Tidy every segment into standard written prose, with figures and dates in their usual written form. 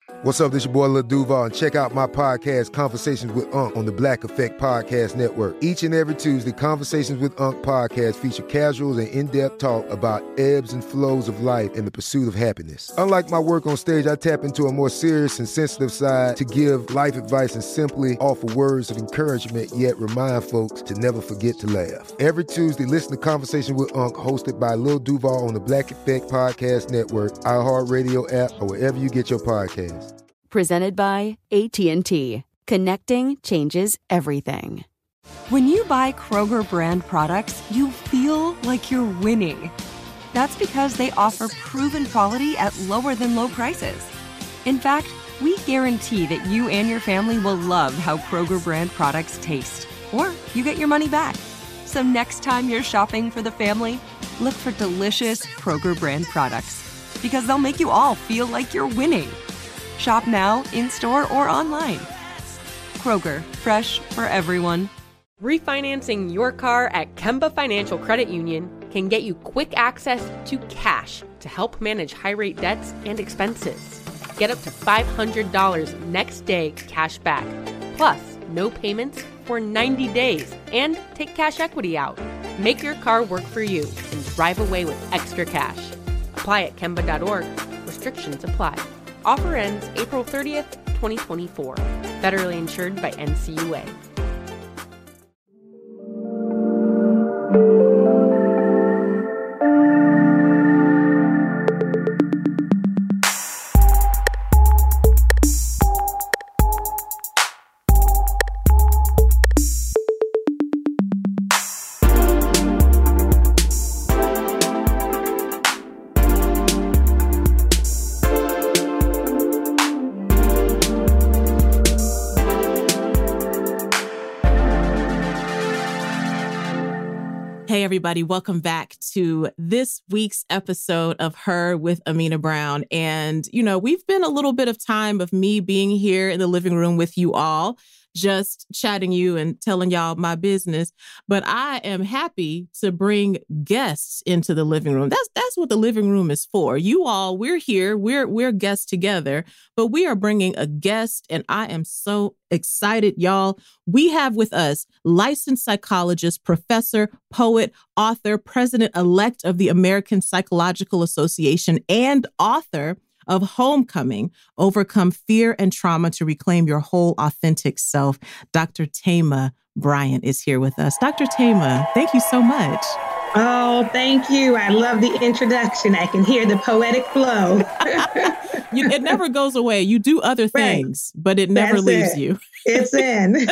What's up? This your boy Lil Duval, and check out my podcast, Conversations with Unc, on the Black Effect Podcast Network. Each and every Tuesday, Conversations with Unc podcast feature casuals and in-depth talk about ebbs and flows of life and the pursuit of happiness. Unlike my work on stage, I tap into a more serious and sensitive side to give life advice and simply offer words of encouragement, yet remind folks to never forget to laugh. Every Tuesday, listen to Conversations with Unc, hosted by Lil Duval on the Black Effect Podcast Network, iHeartRadio app, or wherever you get your podcasts. Presented by AT&T. Connecting changes everything. When you buy Kroger brand products, you feel like you're winning. That's because they offer proven quality at lower than low prices. In fact, we guarantee that you and your family will love how Kroger brand products taste, or you get your money back. So next time you're shopping for the family, look for delicious Kroger brand products, because they'll make you all feel like you're winning. Shop now, in-store, or online. Kroger, fresh for everyone. Refinancing your car at Kemba Financial Credit Union can get you quick access to cash to help manage high-rate debts and expenses. Get up to $500 next day cash back, plus no payments for 90 days, and take cash equity out. Make your car work for you and drive away with extra cash. Apply at Kemba.org. Restrictions apply. Offer ends April 30th, 2024. Federally insured by NCUA. Hey, everybody. Welcome back to this week's episode of Her with Amina Brown. And, you know, we've been a little bit of time of me being here in the living room with you all, just chatting you and telling y'all my business. But I am happy to bring guests into the living room. That's what the living room is for. You all, we're here. We're guests together, but we are bringing a guest, and I am so excited, y'all. We have with us licensed psychologist, professor, poet, author, president-elect of the American Psychological Association, and author of Homecoming: Overcome Fear and Trauma to Reclaim Your Whole Authentic Self. Dr. Thema Bryant is here with us. Dr. Thema, thank you so much. Oh, thank you. I love the introduction. I can hear the poetic flow. It never goes away. You do other things, right, but it never leaves you. It's in.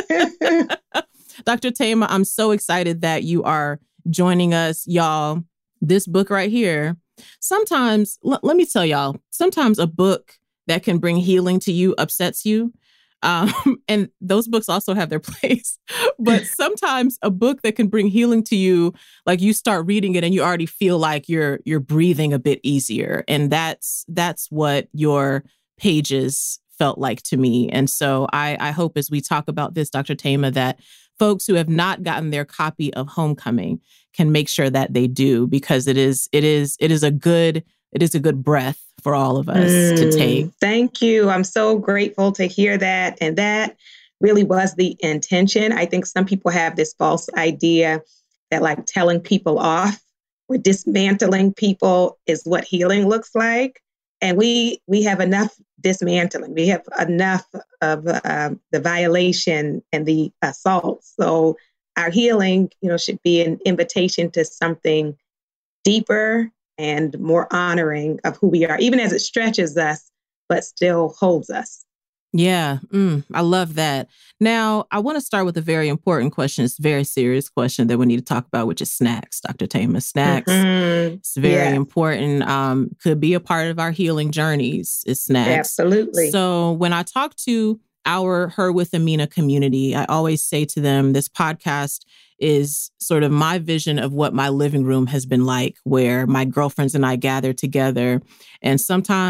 Dr. Thema, I'm so excited that you are joining us, y'all. This book right here, sometimes, let me tell y'all, sometimes a book that can bring healing to you upsets you. And those books also have their place. But sometimes a book that can bring healing to you, like you start reading it and you already feel like you're breathing a bit easier. And that's what your pages felt like to me. And so I hope as we talk about this, Dr. Thema, that folks who have not gotten their copy of Homecoming can make sure that they do, because it is a good breath for all of us to take. Thank you. I'm so grateful to hear that. And that really was the intention. I think some people have this false idea that like telling people off or dismantling people is what healing looks like. And we have enough dismantling. We have enough of the violation and the assault. So our healing, should be an invitation to something deeper and more honoring of who we are, even as it stretches us, but still holds us. Yeah, I love that. Now, I want to start with a very important question. It's a very serious question that we need to talk about, which is snacks, Dr. Thema. Snacks, It's very important. Could be a part of our healing journeys, is snacks. Absolutely. So when I talk to our Her with Amina community, I always say to them, this podcast is sort of my vision of what my living room has been like, where my girlfriends and I gather together. And sometimes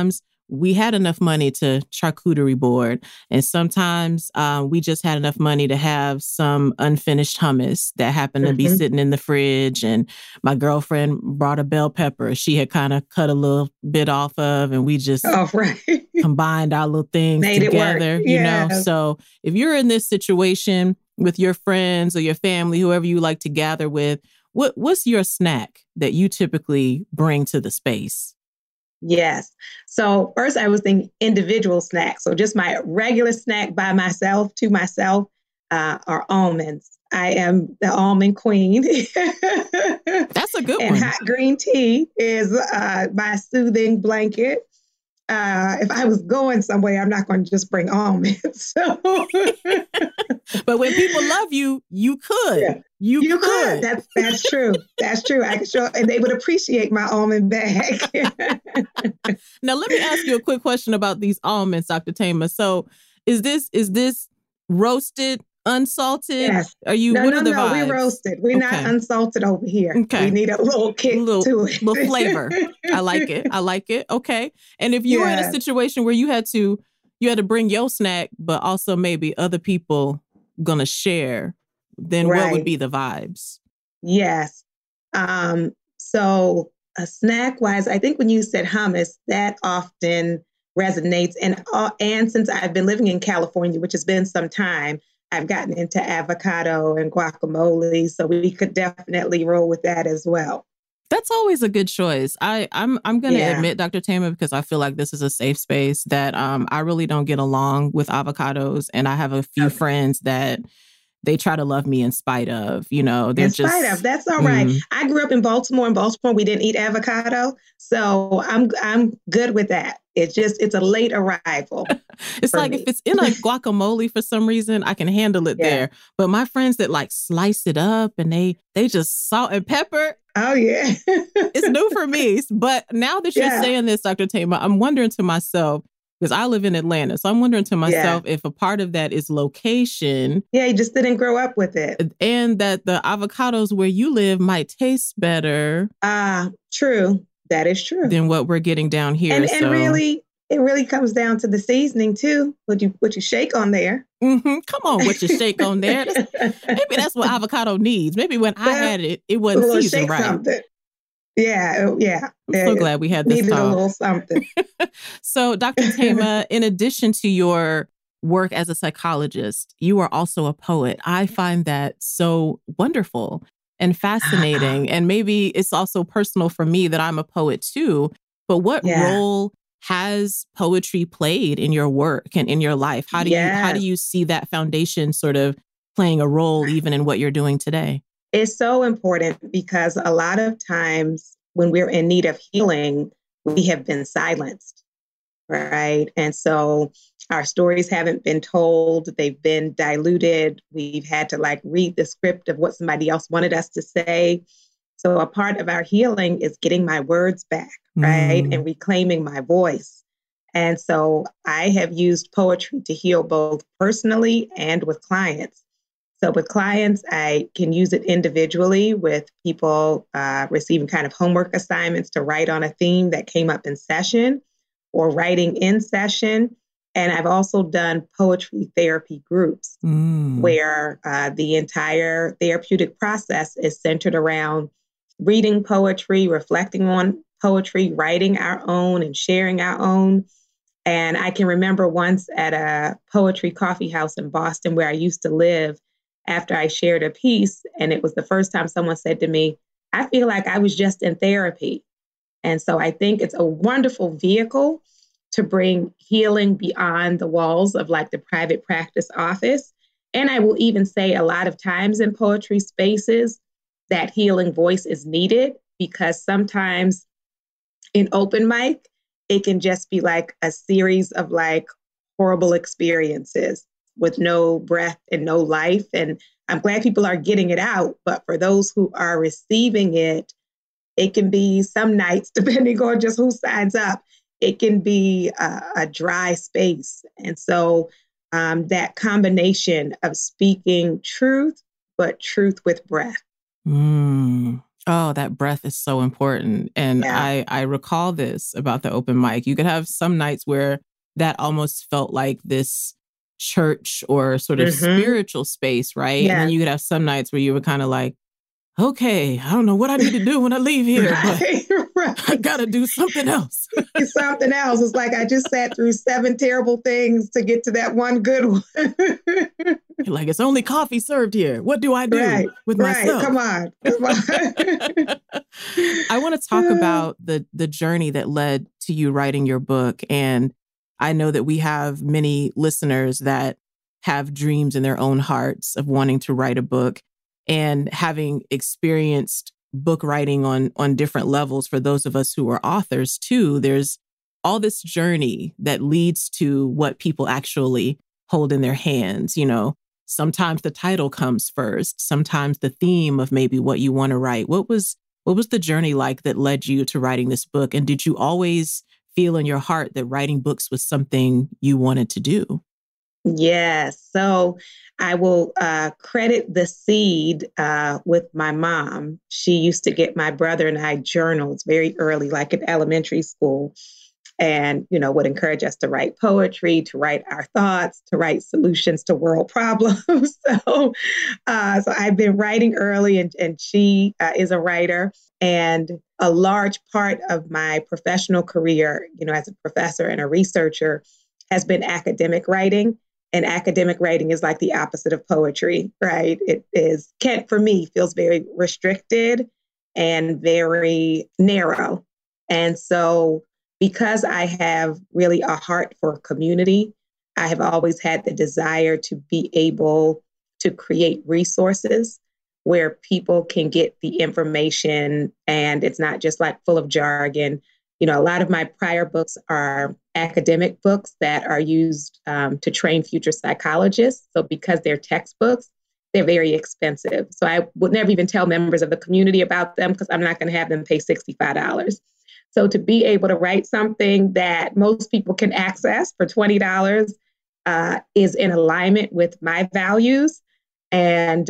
we had enough money to charcuterie board. And sometimes we just had enough money to have some unfinished hummus that happened to be sitting in the fridge. And my girlfriend brought a bell pepper she had kind of cut a little bit off of. And we just combined our little things Made together, you know. So if you're in this situation with your friends or your family, whoever you like to gather with, what's your snack that you typically bring to the space? Yes. So first I was thinking individual snacks. So just my regular snack by myself, to myself, are almonds. I am the almond queen. That's a good one. And hot green tea is my soothing blanket. If I was going somewhere, I'm not going to just bring almonds. So. But when people love you, you could. Yeah. You could. That's true. That's true. I could show, and they would appreciate my almond bag. Now, let me ask you a quick question about these almonds, Dr. Thema. So, is this roasted, unsalted? Yes. Are you? No, what are the vibes? We're roasted. We're not unsalted over here. Okay. We need a little kick to it. Little flavor. I like it. Okay. And if you were in a situation where you had to bring your snack, but also maybe other people gonna share, then what would be the vibes? Yes. So snack wise, I think when you said hummus, that often resonates. And since I've been living in California, which has been some time, I've gotten into avocado and guacamole. So we could definitely roll with that as well. That's always a good choice. I'm going to admit, Dr. Thema, because I feel like this is a safe space, that I really don't get along with avocados. And I have a few friends that they try to love me in spite of, you know, they're just... In spite of, that's all right. I grew up in Baltimore. In Baltimore, we didn't eat avocado. So I'm good with that. It's a late arrival. It's like if it's in a guacamole for some reason, I can handle it there. But my friends that like slice it up and they just salt and pepper. Oh, yeah. It's new for me. But now that you're saying this, Dr. Thema, I'm wondering to myself, because I live in Atlanta. So I'm wondering to myself if a part of that is location. Yeah, you just didn't grow up with it. And that the avocados where you live might taste better. True. That is true. Than what we're getting down here. And really, it really comes down to the seasoning too. What you shake on there. Mm-hmm. Come on, what you shake on there. Maybe that's what avocado needs. Maybe when I had it, it wasn't seasoned right. Something. Yeah. I'm so glad we had this needed talk. A little something. So, Dr. Thema, in addition to your work as a psychologist, you are also a poet. I find that so wonderful and fascinating. And maybe it's also personal for me that I'm a poet too. But what role has poetry played in your work and in your life? How do you see that foundation sort of playing a role even in what you're doing today? It's so important because a lot of times when we're in need of healing, we have been silenced, right? And so our stories haven't been told. They've been diluted. We've had to read the script of what somebody else wanted us to say. So a part of our healing is getting my words back, right? And reclaiming my voice. And so I have used poetry to heal both personally and with clients. So with clients, I can use it individually with people receiving kind of homework assignments to write on a theme that came up in session or writing in session. And I've also done poetry therapy groups where the entire therapeutic process is centered around reading poetry, reflecting on poetry, writing our own and sharing our own. And I can remember once at a poetry coffee house in Boston where I used to live, after I shared a piece, and it was the first time someone said to me, I feel like I was just in therapy. And so I think it's a wonderful vehicle to bring healing beyond the walls of the private practice office. And I will even say a lot of times in poetry spaces, that healing voice is needed because sometimes in open mic, it can just be a series of horrible experiences with no breath and no life. And I'm glad people are getting it out. But for those who are receiving it, it can be some nights, depending on just who signs up, it can be a dry space. And so that combination of speaking truth, but truth with breath. Oh, that breath is so important. And Yeah. I recall this about the open mic. You could have some nights where that almost felt like this church or sort of Mm-hmm. spiritual space, right? And then Yes. you could have some nights where you were kind of like, okay, I don't know what I need to do when I leave here, but Right. I Right. got to do something else. It's something else. It's like I just sat through 7 terrible things to get to that one good one. You're like, it's only coffee served here. What do I do Right. with Right. myself? Come on. Come on. I want to talk about the journey that led to you writing your book. And I know that we have many listeners that have dreams in their own hearts of wanting to write a book, and having experienced book writing on different levels. For those of us who are authors too, there's all this journey that leads to what people actually hold in their hands. You know, sometimes the title comes first, sometimes the theme of maybe what you want to write. What was the journey like that led you to writing this book? And did you always feel in your heart that writing books was something you wanted to do? Yes. So I will credit the seed with my mom. She used to get my brother and I journals very early, like in elementary school, and, would encourage us to write poetry, to write our thoughts, to write solutions to world problems. So I've been writing early, and she is a writer. And a large part of my professional career, as a professor and a researcher, has been academic writing. And academic writing is like the opposite of poetry, right? It is, for me, feels very restricted and very narrow. And so because I have really a heart for community, I have always had the desire to be able to create resources where people can get the information, and it's not just like full of jargon. A lot of my prior books are academic books that are used to train future psychologists. So because they're textbooks, they're very expensive. So I would never even tell members of the community about them because I'm not going to have them pay $65. So to be able to write something that most people can access for $20 is in alignment with my values. And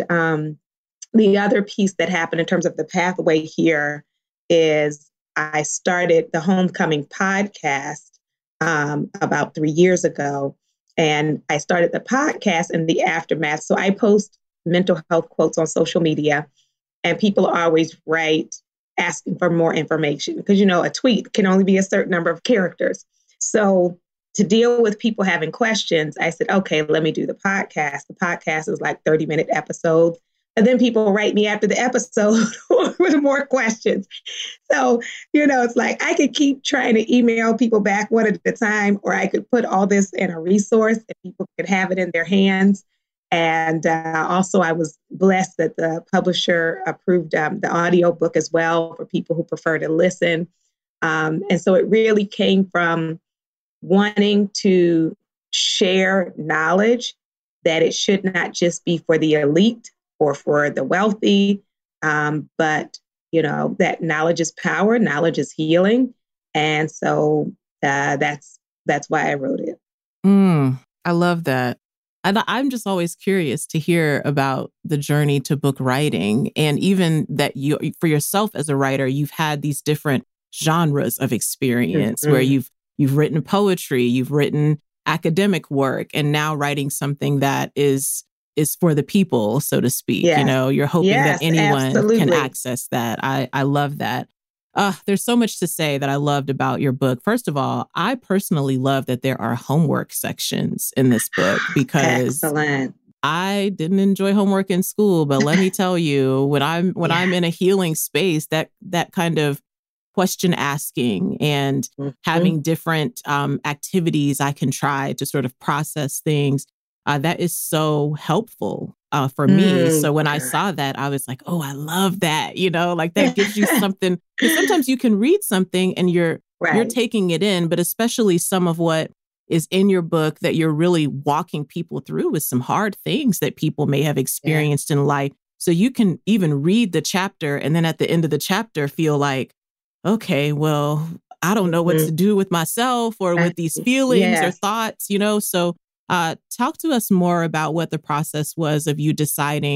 the other piece that happened in terms of the pathway here is I started the Homecoming podcast about 3 years ago. And I started the podcast in the aftermath. So I post mental health quotes on social media, and people always write asking for more information because, a tweet can only be a certain number of characters. So to deal with people having questions, I said, okay, let me do the podcast. The podcast is like 30-minute episodes. And then people write me after the episode with more questions. So, it's like I could keep trying to email people back one at a time, or I could put all this in a resource and people could have it in their hands. And also, I was blessed that the publisher approved the audio book as well for people who prefer to listen. And so it really came from wanting to share knowledge, that it should not just be for the elite or for the wealthy, but, that knowledge is power, knowledge is healing. And so that's why I wrote it. I love that. And I'm just always curious to hear about the journey to book writing, and even that you, for yourself as a writer, you've had these different genres of experience where you've written poetry, you've written academic work, and now writing something that is for the people, so to speak. Yes. You're hoping that anyone absolutely. can access that. I love that. There's so much to say that I loved about your book. First of all, I personally love that there are homework sections in this book, because Excellent. I didn't enjoy homework in school, but let me tell you, when I'm in a healing space, that kind of question asking and having different activities I can try to sort of process things, that is so helpful for me. So when I saw that, I was like, oh, I love that. Like that gives you something. Because sometimes you can read something and you're taking it in, but especially some of what is in your book that you're really walking people through with some hard things that people may have experienced in life. So you can even read the chapter and then at the end of the chapter feel like, okay, well, I don't know what to do with myself or with these feelings or thoughts, So talk to us more about what the process was of you deciding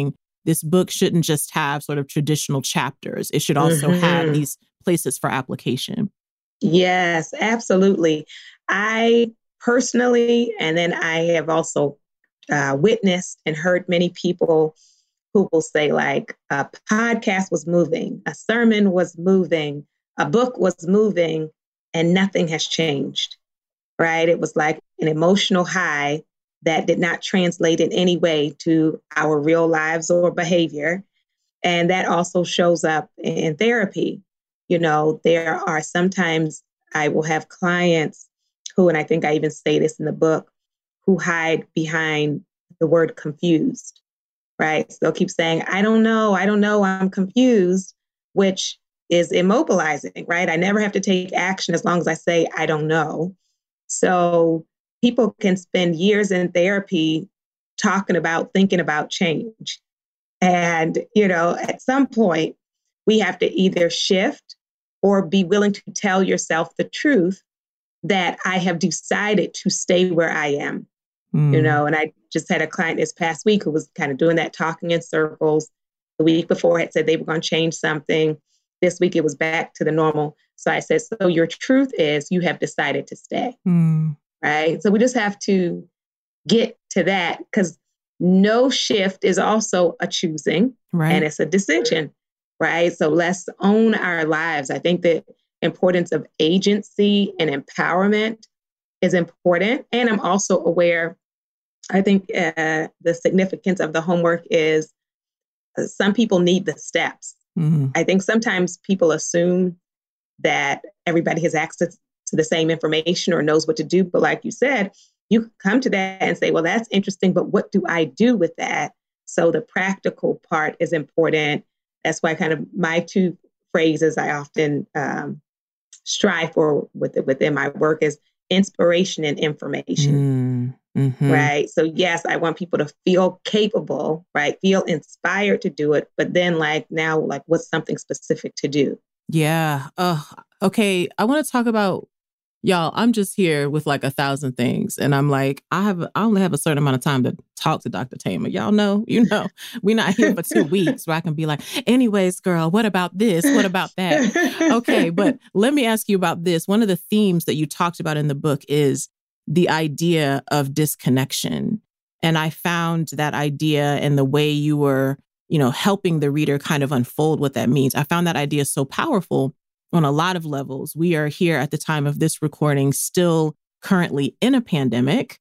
this book shouldn't just have sort of traditional chapters. It should also have these places for application. Yes, absolutely. I personally, and then I have also witnessed and heard many people who will say like a podcast was moving, a sermon was moving, a book was moving, and nothing has changed, right? It was like an emotional high that did not translate in any way to our real lives or behavior. And that also shows up in therapy. You know, there are sometimes I will have clients who, and I think I even say this in the book, who hide behind the word confused, right? So they'll keep saying, I don't know, I'm confused, which is immobilizing, right? I never have to take action as long as I say, I don't know. So people can spend years in therapy thinking about change. And, you know, at some point, we have to either shift or be willing to tell yourself the truth that I have decided to stay where I am. You know, and I just had a client this past week who was kind of doing that, talking in circles. The week before had said they were going to change something. This week it was back to the normal. So I said, so your truth is you have decided to stay. Right. So we just have to get to that, because no shift is also a choosing, right? And it's a decision, right? So let's own our lives. I think the importance of agency and empowerment is important. And I'm also aware, I think the significance of the homework is some people need the steps. I think sometimes people assume that everybody has access to the same information or knows what to do. But like you said, you come to that and say, well, that's interesting, but what do I do with that? So the practical part is important. That's why kind of my two phrases I often strive for within my work is inspiration and information, right? So yes, I want people to feel capable, right? Feel inspired to do it, but then like now, like what's something specific to do? Yeah. Okay. I want to talk about, y'all, I'm just here with like 1,000 things. And I'm like, I only have a certain amount of time to talk to Dr. Thema. Y'all know, we're not here for 2 weeks where I can be like, anyways, girl, what about this? What about that? Okay. But let me ask you about this. One of the themes that you talked about in the book is the idea of disconnection. And I found that idea and the way you were, helping the reader kind of unfold what that means. I found that idea so powerful on a lot of levels. We are here at the time of this recording, still currently in a pandemic,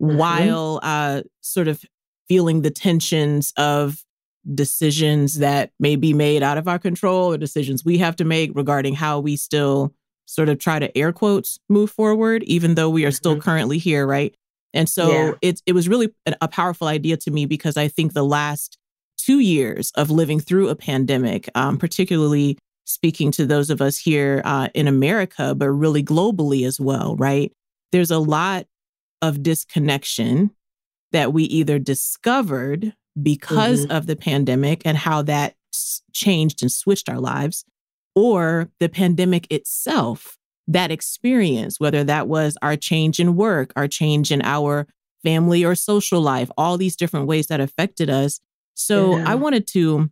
while sort of feeling the tensions of decisions that may be made out of our control or decisions we have to make regarding how we still sort of try to, air quotes, move forward, even though we are still currently here, right? And so it was really a powerful idea to me, because I think the last 2 years of living through a pandemic, particularly speaking to those of us here in America, but really globally as well, right? There's a lot of disconnection that we either discovered because of the pandemic and how that changed and switched our lives, or the pandemic itself, that experience, whether that was our change in work, our change in our family or social life, all these different ways that affected us. So I wanted to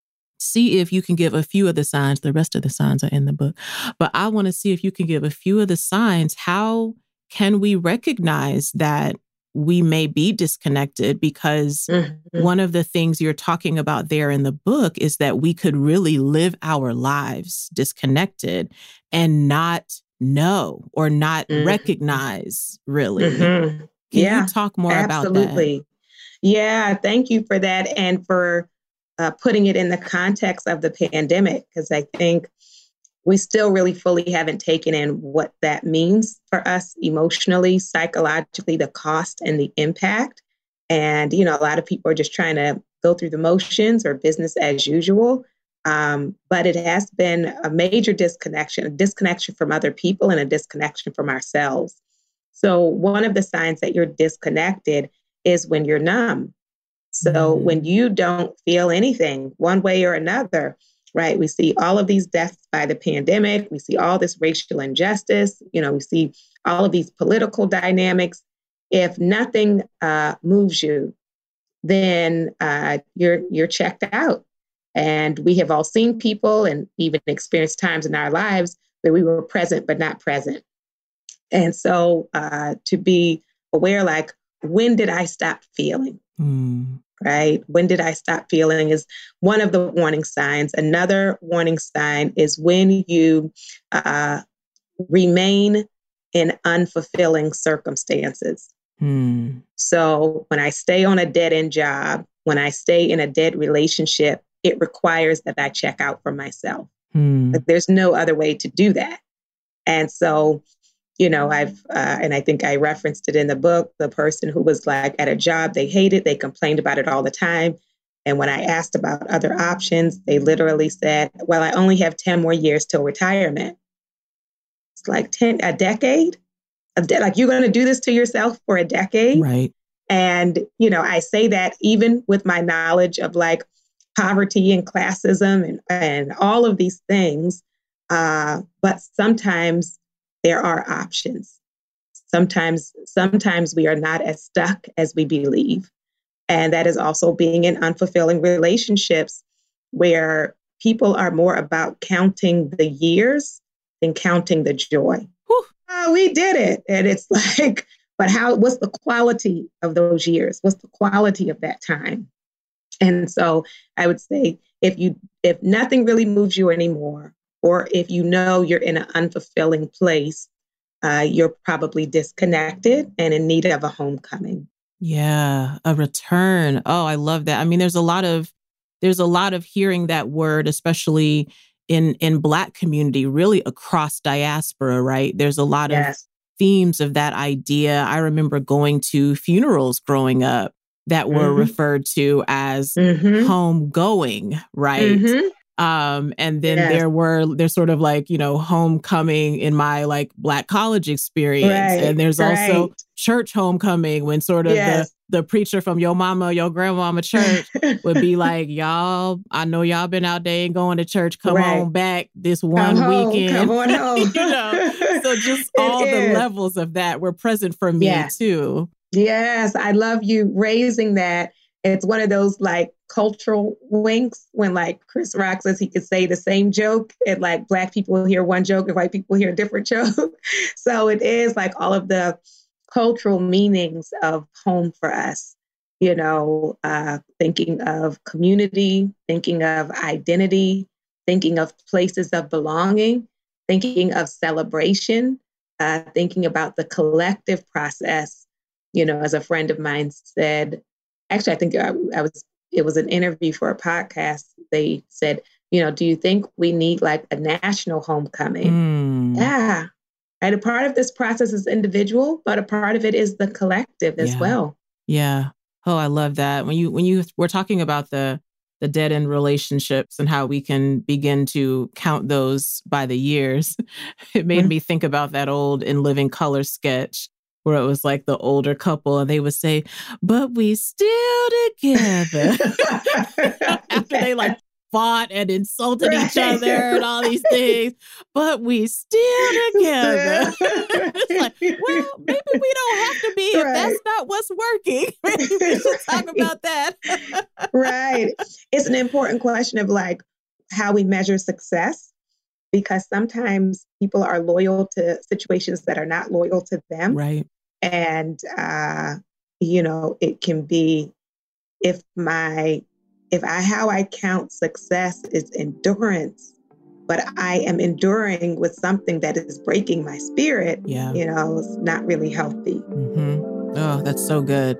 see if you can give a few of the signs. The rest of the signs are in the book, but I want to see if you can give a few of the signs. How can we recognize that we may be disconnected? Because one of the things you're talking about there in the book is that we could really live our lives disconnected and not know or not recognize, really. Can you talk more about that? Yeah, thank you for that. And for putting it in the context of the pandemic, because I think we still really fully haven't taken in what that means for us emotionally, psychologically, the cost and the impact. And, a lot of people are just trying to go through the motions or business as usual. But it has been a major disconnection, a disconnection from other people and a disconnection from ourselves. So one of the signs that you're disconnected is when you're numb. So when you don't feel anything one way or another, right? We see all of these deaths by the pandemic. We see all this racial injustice. We see all of these political dynamics. If nothing moves you, then you're checked out. And we have all seen people and even experienced times in our lives where we were present but not present. And so to be aware, like, when did I stop feeling? Right? When did I stop feeling is one of the warning signs. Another warning sign is when you remain in unfulfilling circumstances. So when I stay on a dead-end job, when I stay in a dead relationship, it requires that I check out for myself. Like, there's no other way to do that. And so, you know, and I think I referenced it in the book, the person who was like at a job they hated, they complained about it all the time. And when I asked about other options, they literally said, well, I only have 10 more years till retirement. It's like a decade? Like, you're going to do this to yourself for a decade? Right. And, you know, I say that even with my knowledge of like poverty and classism and all of these things. But sometimes there are options. Sometimes we are not as stuck as we believe. And that is also being in unfulfilling relationships where people are more about counting the years than counting the joy. Oh, we did it. And it's like, but what's the quality of those years? What's the quality of that time? And so I would say if nothing really moves you anymore, or if you know you're in an unfulfilling place, you're probably disconnected and in need of a homecoming. Yeah, a return. Oh, I love that. I mean, there's a lot of hearing that word, especially in Black community, really across diaspora, right? There's a lot of themes of that idea. I remember going to funerals growing up that were referred to as homegoing, right? And then there's sort of like, you know, homecoming in my like Black college experience. And there's also church homecoming when sort of the preacher from your mama, your grandmama church would be like, y'all, I know y'all been out there and going to church. Come on back this one weekend. Come on home. You know, so just all the levels of that were present for me too. Yes, I love you raising that. It's one of those like cultural winks when like Chris Rock says he could say the same joke and like Black people hear one joke and white people hear a different joke. So it is like all of the cultural meanings of home for us, you know, thinking of community, thinking of identity, thinking of places of belonging, thinking of celebration, thinking about the collective process. You know, as a friend of mine said, actually, I think it was an interview for a podcast. They said, you know, do you think we need like a national homecoming? Yeah. And a part of this process is individual, but a part of it is the collective as well. Yeah. Oh, I love that. When you were talking about the dead end relationships and how we can begin to count those by the years, it made me think about that old In Living Color sketch where it was like the older couple and they would say, but we still together. After they like fought and insulted each other and all these things, but we still together. It's like, well, maybe we don't have to be if that's not what's working. Maybe we should talk about that. Right. It's an important question of like how we measure success, because sometimes people are loyal to situations that are not loyal to them. Right. And, you know, it can be how I count success is endurance, but I am enduring with something that is breaking my spirit, you know, it's not really healthy. Oh, that's so good.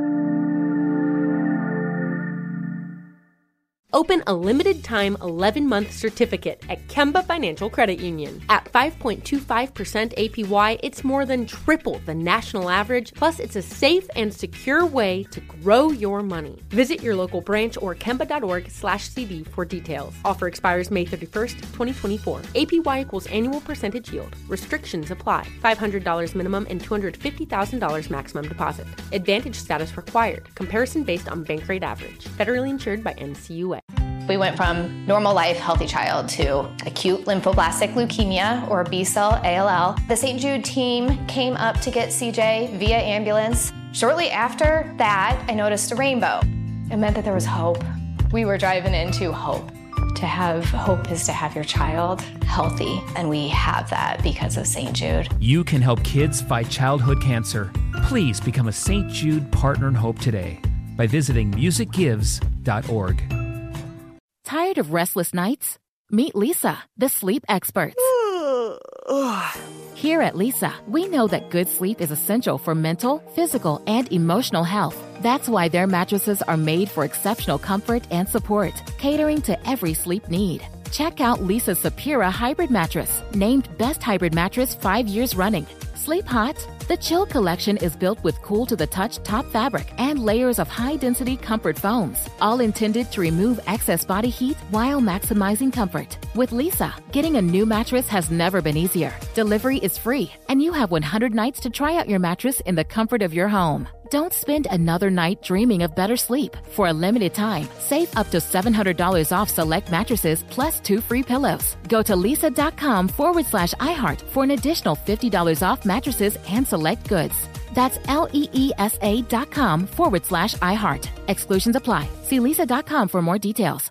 Open a limited-time 11-month certificate at Kemba Financial Credit Union. At 5.25% APY, it's more than triple the national average, plus it's a safe and secure way to grow your money. Visit your local branch or kemba.org/CD for details. Offer expires May 31st, 2024. APY equals annual percentage yield. Restrictions apply. $500 minimum and $250,000 maximum deposit. Advantage status required. Comparison based on bank rate average. Federally insured by NCUA. We went from normal life, healthy child to acute lymphoblastic leukemia, or B-cell ALL. The St. Jude team came up to get CJ via ambulance. Shortly after that, I noticed a rainbow. It meant that there was hope. We were driving into hope. To have hope is to have your child healthy, and we have that because of St. Jude. You can help kids fight childhood cancer. Please become a St. Jude Partner in Hope today by visiting musicgives.org. Tired of restless nights? Meet Lisa, the sleep experts. Here at Lisa, we know that good sleep is essential for mental, physical, and emotional health. That's why their mattresses are made for exceptional comfort and support, catering to every sleep need. Check out Lisa's Sapira Hybrid Mattress, named Best Hybrid Mattress 5 years running. Sleep hot? The Chill Collection is built with cool-to-the-touch top fabric and layers of high-density comfort foams, all intended to remove excess body heat while maximizing comfort. With Lisa, getting a new mattress has never been easier. Delivery is free, and you have 100 nights to try out your mattress in the comfort of your home. Don't spend another night dreaming of better sleep. For a limited time, save up to $700 off select mattresses plus 2 free pillows. Go to lisa.com/iHeart for an additional $50 off mattresses and select goods. That's LEESA.com/iHeart. Exclusions apply. See lisa.com for more details.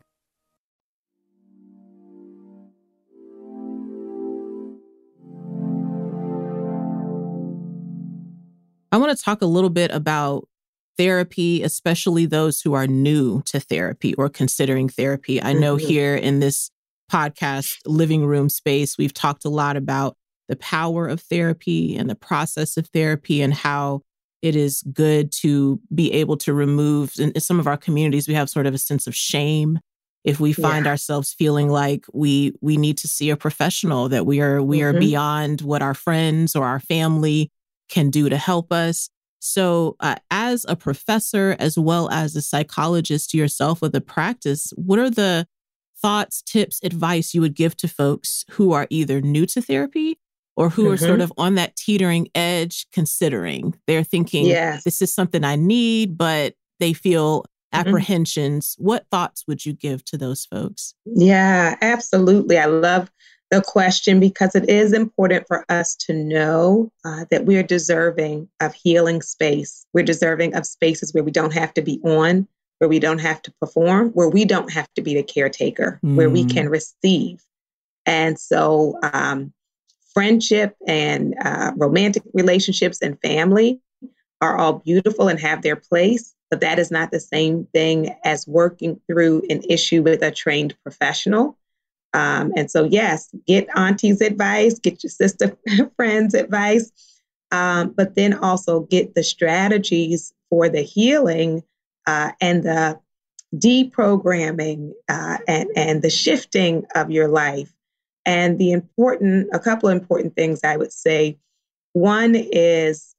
I want to talk a little bit about therapy, especially those who are new to therapy or considering therapy. I know here in this podcast, Living Room Space, we've talked a lot about the power of therapy and the process of therapy and how it is good to be able to remove, in some of our communities, we have sort of a sense of shame if we find ourselves feeling like we need to see a professional, that we are beyond what our friends or our family can do to help us. So as a professor, as well as a psychologist yourself with a practice, what are the thoughts, tips, advice you would give to folks who are either new to therapy or who are sort of on that teetering edge, considering? They're thinking, this is something I need, but they feel apprehensions. What thoughts would you give to those folks? Yeah, absolutely. I love the question because it is important for us to know that we're deserving of healing space. We're deserving of spaces where we don't have to be on, where we don't have to perform, where we don't have to be the caretaker, where we can receive. And so friendship and romantic relationships and family are all beautiful and have their place, but that is not the same thing as working through an issue with a trained professional. And so, yes, get auntie's advice, get your sister friend's advice, but then also get the strategies for the healing and the deprogramming and the shifting of your life. And a couple of important things I would say. One is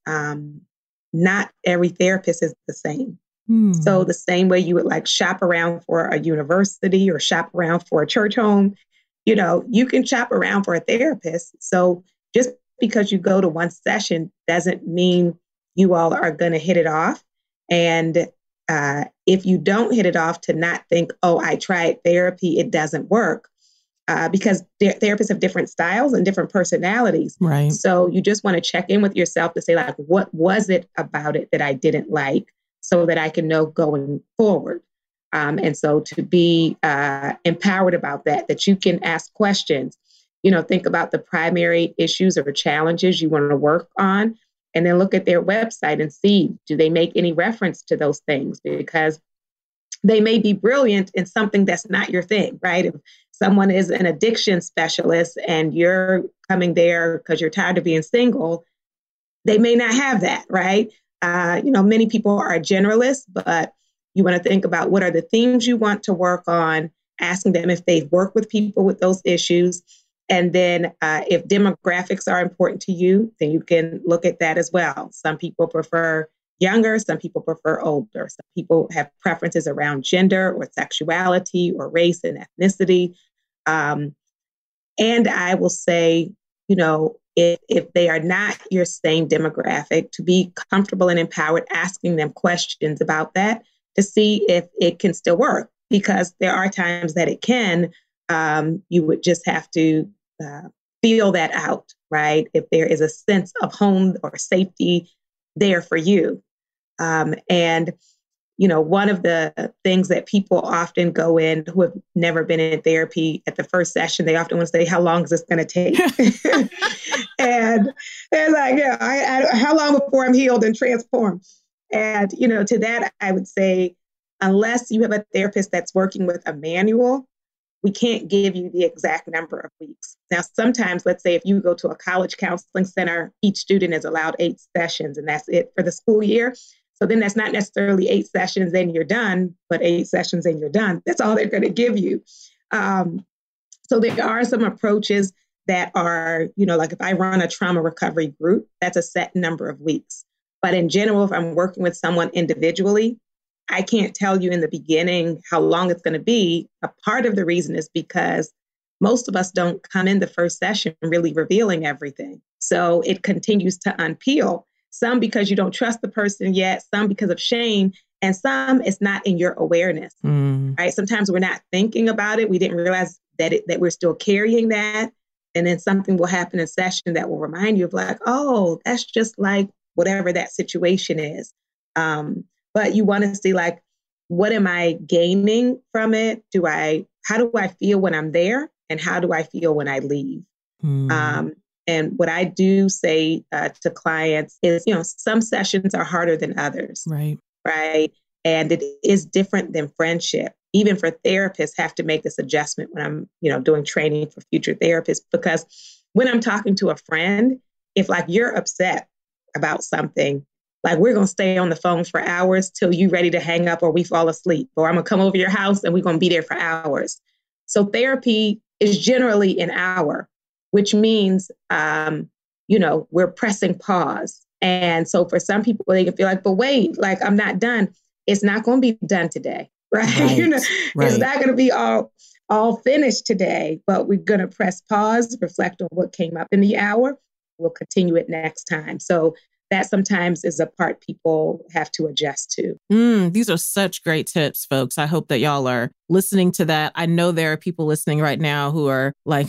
not every therapist is the same. So the same way you would shop around for a university or shop around for a church home, you can shop around for a therapist. So just because you go to one session doesn't mean you all are going to hit it off. And if you don't hit it off, to not think, oh, I tried therapy, it doesn't work. Because therapists have different styles and different personalities. Right. So you just want to check in with yourself to say, what was it about it that I didn't like, so that I can know going forward. And so to be empowered about that you can ask questions, think about the primary issues or challenges you want to work on, and then look at their website and see, do they make any reference to those things? Because they may be brilliant in something that's not your thing, right? If someone is an addiction specialist and you're coming there because you're tired of being single, they may not have that, right? Many people are generalists, but you want to think about what are the themes you want to work on, asking them if they've worked with people with those issues. And then if demographics are important to you, then you can look at that as well. Some people prefer younger, some people prefer older. Some people have preferences around gender or sexuality or race and ethnicity. And I will say, if they are not your same demographic, to be comfortable and empowered asking them questions about that to see if it can still work, because there are times that it can. You would just have to feel that out, right? If there is a sense of home or safety there for you. And one of the things that people often go in who have never been in therapy at the first session, they often want to say, how long is this going to take? And they're like, how long before I'm healed and transformed? And, to that, I would say, unless you have a therapist that's working with a manual, we can't give you the exact number of weeks. Now, sometimes, let's say if you go to a college counseling center, each student is allowed 8 sessions and that's it for the school year. So then that's not necessarily 8 sessions and you're done, but 8 sessions and you're done. That's all they're going to give you. So there are some approaches that are, like if I run a trauma recovery group, that's a set number of weeks. But in general, if I'm working with someone individually, I can't tell you in the beginning how long it's going to be. A part of the reason is because most of us don't come in the first session really revealing everything. So it continues to unpeel. Some because you don't trust the person yet, some because of shame, and some it's not in your awareness, right? Sometimes we're not thinking about it. We didn't realize that we're still carrying that. And then something will happen in session that will remind you of like, oh, that's just like whatever that situation is. But you want to see like, what am I gaining from it? How do I feel when I'm there? And how do I feel when I leave? And what I do say to clients is, some sessions are harder than others. Right. Right. And it is different than friendship. Even for therapists have to make this adjustment when I'm, doing training for future therapists, because when I'm talking to a friend, if like you're upset about something, like we're going to stay on the phone for hours till you ready to hang up or we fall asleep, or I'm going to come over your house and we're going to be there for hours. So therapy is generally an hour, which means, we're pressing pause. And so for some people, they can feel like, but wait, like I'm not done. It's not going to be done today, right? Right. It's not going to be all finished today, but we're going to press pause, reflect on what came up in the hour. We'll continue it next time. So that sometimes is a part people have to adjust to. These are such great tips, folks. I hope that y'all are listening to that. I know there are people listening right now who are like,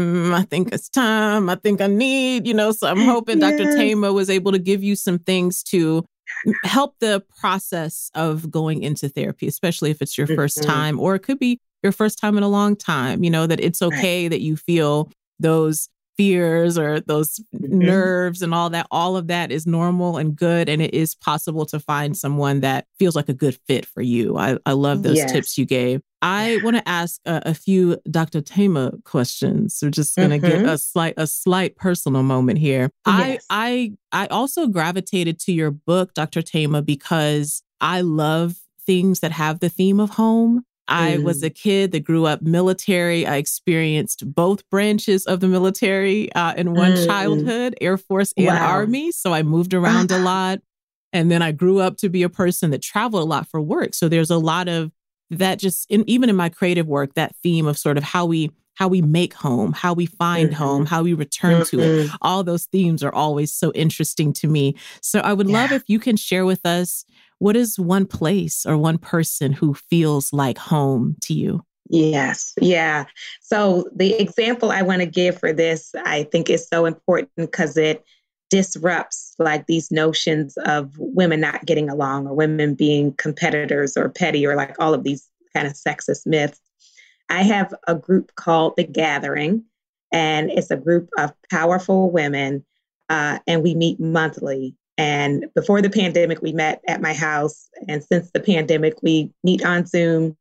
I think it's time. I think I need, so I'm hoping Dr. Thema was able to give you some things to help the process of going into therapy, especially if it's your first time, or it could be your first time in a long time, that it's okay that you feel those fears or those nerves and all of that is normal and good. And it is possible to find someone that feels like a good fit for you. I love those tips you gave. I want to ask a few Dr. Thema questions. We're just going to get a slight personal moment here. Yes. I also gravitated to your book, Dr. Thema, because I love things that have the theme of home. I was a kid that grew up military. I experienced both branches of the military in one childhood, Air Force and Army. So I moved around a lot. And then I grew up to be a person that traveled a lot for work. So there's a lot of that just, even in my creative work, that theme of sort of how we make home, how we find home, how we return to it. All those themes are always so interesting to me. So I would love if you can share with us, what is one place or one person who feels like home to you? Yes. Yeah. So the example I want to give for this, I think is so important because it disrupts like these notions of women not getting along or women being competitors or petty or like all of these kind of sexist myths. I have a group called The Gathering, and it's a group of powerful women, and we meet monthly. And before the pandemic, we met at my house. And since the pandemic, we meet on Zoom.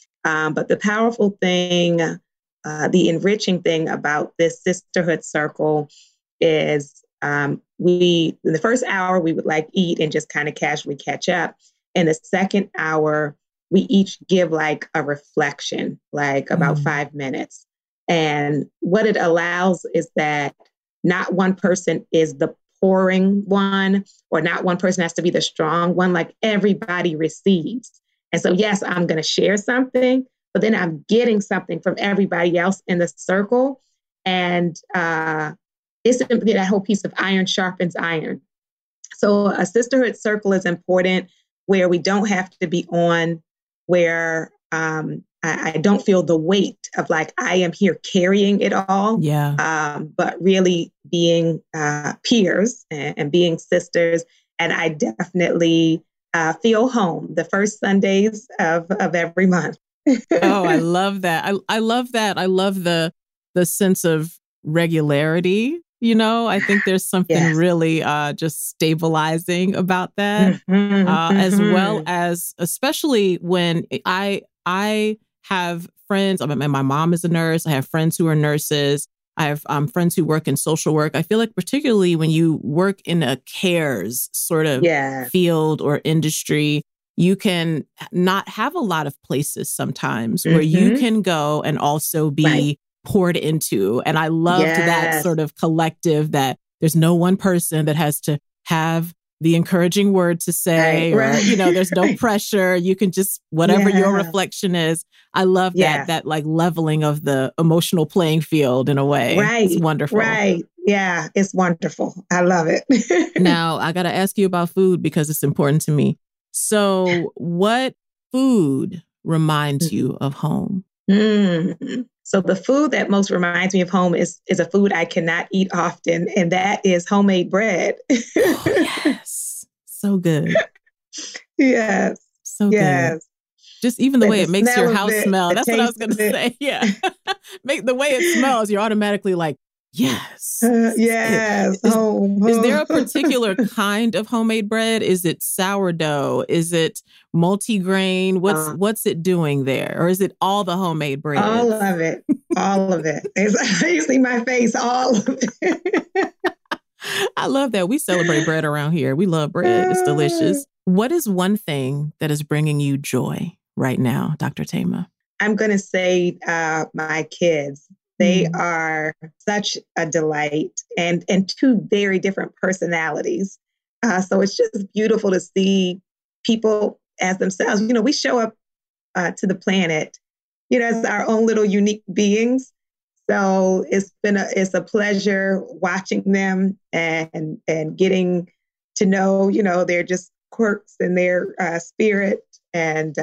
But the powerful thing, the enriching thing about this sisterhood circle is in the first hour, we would like eat and just kind of casually catch up. In the second hour, we each give like a reflection, like about 5 minutes. And what it allows is that not one person is the pouring one, or not one person has to be the strong one, like everybody receives. And so, yes, I'm going to share something, but then I'm getting something from everybody else in the circle. And it's that whole piece of iron sharpens iron. So a sisterhood circle is important where we don't have to be on, where I don't feel the weight of like, I am here carrying it all. But really being peers and being sisters. And I definitely Feel Home, the first Sundays of every month. Oh, I love that. I love that. I love the sense of regularity. You know, I think there's something really just stabilizing about that, as well as, especially when I have friends. I mean, my mom is a nurse. I have friends who are nurses. I have friends who work in social work. I feel like particularly when you work in a cares sort of field or industry, you can not have a lot of places sometimes where you can go and also be poured into. And I loved that sort of collective, that there's no one person that has to have the encouraging word to say, or, you know, there's no pressure. You can just, whatever your reflection is. I love that like leveling of the emotional playing field in a way. It's wonderful. Yeah, it's wonderful. I love it. Now, I got to ask you about food because it's important to me. So what food reminds you of home? So the food that most reminds me of home is a food I cannot eat often, and that is homemade bread. Oh, yes. So good. Yes. So good. Just even the way it makes your house smell. That's what I was going to say. Yeah. Make the way it smells, you're automatically like, yes. Yes. Is there a particular kind of homemade bread? Is it sourdough? Is it multigrain? What's it doing there? Or is it all the homemade bread? All of it. All of it. You see my face, all of it. I love that. We celebrate bread around here. We love bread. It's delicious. What is one thing that is bringing you joy right now, Dr. Thema? I'm going to say my kids. They are such a delight, and two very different personalities. So it's just beautiful to see people as themselves. You know, we show up to the planet, you know, as our own little unique beings. So it's a pleasure watching them and getting to know, you know, their just quirks and their spirit. And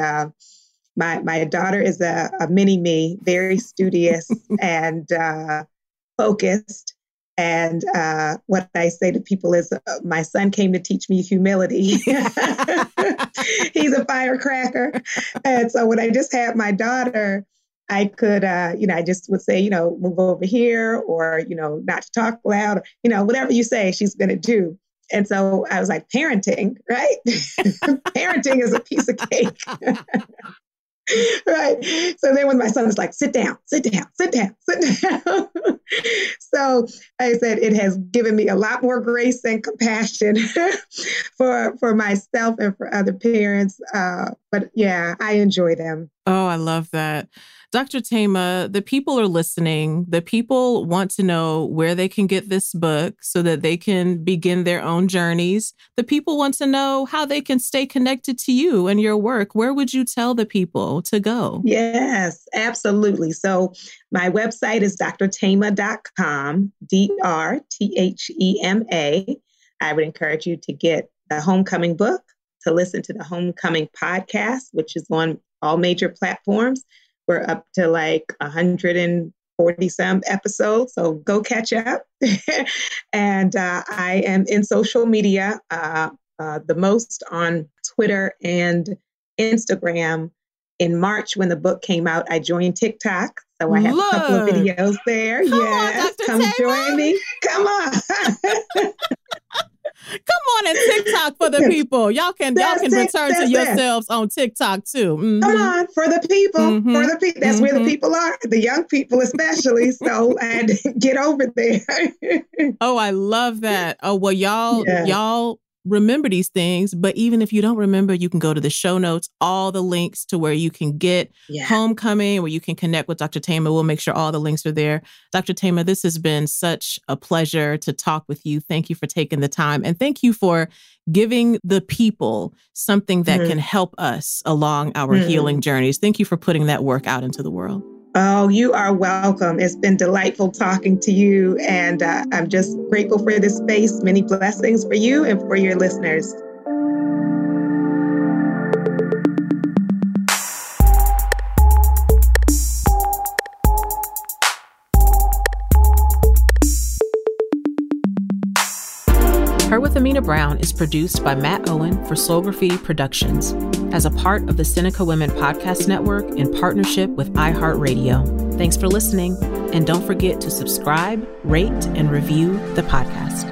my daughter is a mini me, very studious and focused. And what I say to people is, my son came to teach me humility. He's a firecracker. And so when I just had my daughter, I could, I just would say, move over here, or, not to talk loud, whatever you say, she's going to do. And so I was like, parenting, right? Parenting is a piece of cake. Right. So then when my son was like, sit down. So I said, it has given me a lot more grace and compassion for myself and for other parents. But yeah, I enjoy them. Oh, I love that. Dr. Thema, the people are listening. The people want to know where they can get this book so that they can begin their own journeys. The people want to know how they can stay connected to you and your work. Where would you tell the people to go? Yes, absolutely. So my website is drthema.com, DRTHEMA. I would encourage you to get the Homecoming book, to listen to the Homecoming podcast, which is on all major platforms. We're up to like 140 some episodes, so go catch up. And I am in social media, the most on Twitter and Instagram. In March, when the book came out, I joined TikTok. So I have a couple of videos there. Come join me. Come on. Come on and TikTok for the people. Y'all can return to yourselves on TikTok too. Mm-hmm. Come on, for the people. That's where the people are, the young people especially. So I had to get over there. Oh, I love that. Oh, well, y'all remember these things, but even if you don't remember, you can go to the show notes, all the links to where you can get Homecoming, where you can connect with Dr. Thema. We'll make sure all the links are there. Dr. Thema, this has been such a pleasure to talk with you. Thank you for taking the time, and thank you for giving the people something that can help us along our healing journeys. Thank you for putting that work out into the world. Oh, you are welcome. It's been delightful talking to you, and I'm just grateful for this space. Many blessings for you and for your listeners. Her with Amina Amina Brown is produced by Matt Owen for Soul Graffiti Productions as a part of the Seneca Women Podcast Network in partnership with iHeartRadio. Thanks for listening, and don't forget to subscribe, rate, and review the podcast.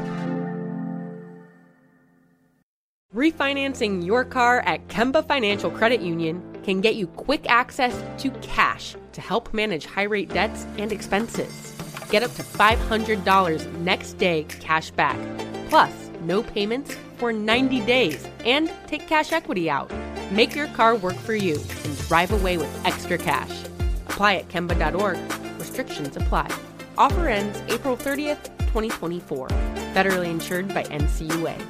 Refinancing your car at Kemba Financial Credit Union can get you quick access to cash to help manage high-rate debts and expenses. Get up to $500 next day cash back, plus no payments for 90 days, and take cash equity out. Make your car work for you and drive away with extra cash. Apply at Kemba.org. Restrictions apply. Offer ends April 30th, 2024. Federally insured by NCUA.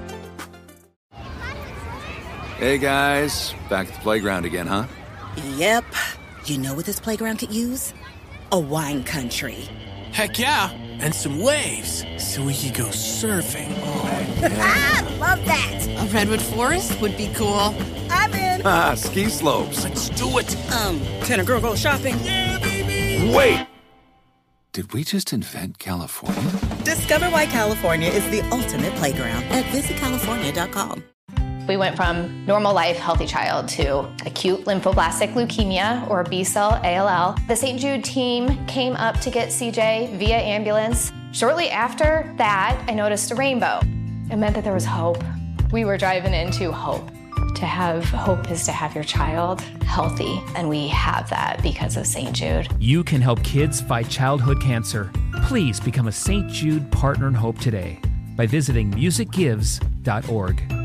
Hey guys, back at the playground again, huh? Yep. You know what this playground could use? A wine country. Heck yeah, and some waves so we could go surfing. Oh, yeah. Ah, love that. A redwood forest would be cool. I'm in. Ah, ski slopes. Let's do it. Can a girl go shopping? Yeah, baby. Wait! Did we just invent California? Discover why California is the ultimate playground at visitcalifornia.com. We went from normal life, healthy child to acute lymphoblastic leukemia, or B-cell ALL. The St. Jude team came up to get CJ via ambulance. Shortly after that, I noticed a rainbow. It meant that there was hope. We were driving into hope. To have hope is to have your child healthy, and we have that because of St. Jude. You can help kids fight childhood cancer. Please become a St. Jude Partner in Hope today by visiting musicgives.org.